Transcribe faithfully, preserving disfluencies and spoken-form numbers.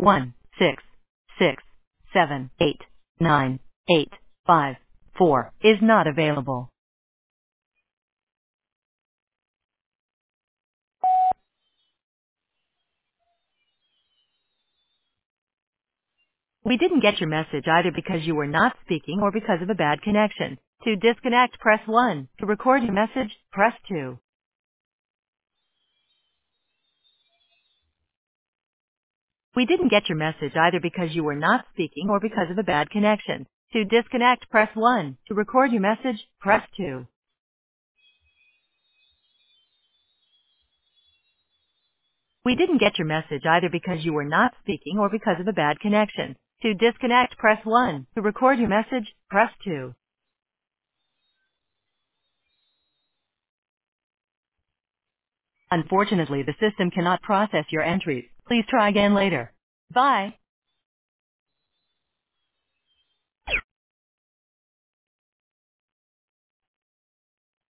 one six six seven eight nine eight five four is not available. We didn't get your message either because you were not speaking or because of a bad connection. To disconnect, press one. To record your message, press two. We didn't get your message either because you were not speaking or because of a bad connection. To disconnect, press one. To record your message, press two. We didn't get your message either because you were not speaking or because of a bad connection. To disconnect, press one. To record your message, press two. Unfortunately, the system cannot process your entries. Please try again later. Bye.